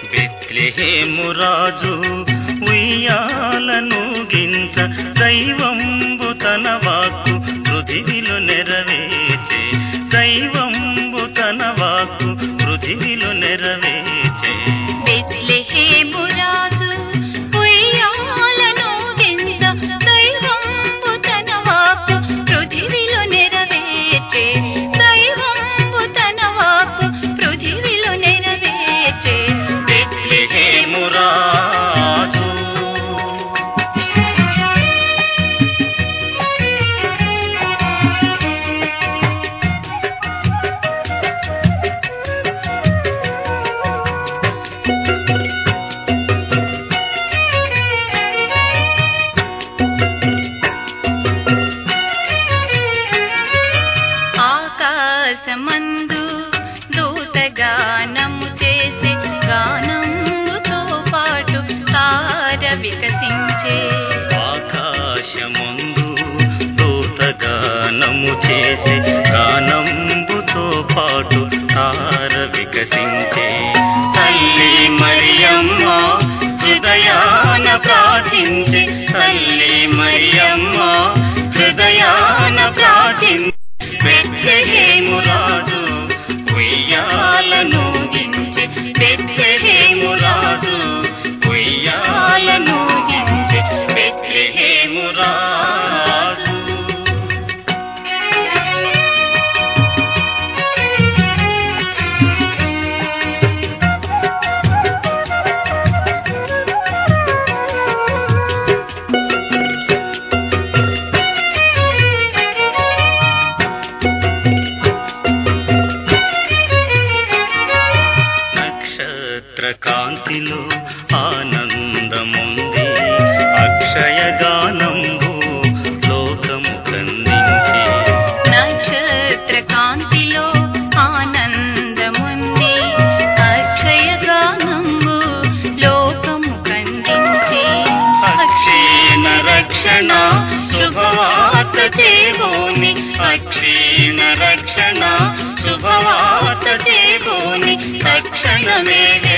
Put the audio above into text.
బెత్లెహేము రాజు ఉయ్యాలను గించ దైవంబు తన వాక్కు పృథివిలో నెరవేర్చే దైవంబు తన వాక్కు పృథివిలో నెరవేర్చే బెత్లెహేము రాజు ఉయ్యాలను గించ దైవంబు తన వాక్కు పృథివిలో నెరవేర్చే దైవంబు తన వాక్కు పృథివిలో నెరవేర్చే బెత్లెహేము రాజు ఆకాశమందు దూతగానము చేసే గానముతో పాటు తార వికసించే ఆకాశమందు దూతగానము చేసే గానంబుతో పాటు తార వికసించే తల్లి మరియమ్మ హృదయాన ప్రార్థించే తల్లి మరియమ్మ హృదయాన ప్రార్థించే బెత్లెహేము రాజు ఉయ్యాలను గించే బెత్లెహేము రాజు ఉయ్యాలను గించే బెత్లెహేము రాజు కాంతిలో ఆనందముంది అక్షయగానంబు లోకము కందించి నక్షత్ర కాంతిలో ఆనందముంది అక్షయగానంబు లోకము కందించి అక్షీణ రక్షణ శుభవార్త చేబోని అక్షీణ రక్షణ శుభవార్త చేబోని తక్షణమే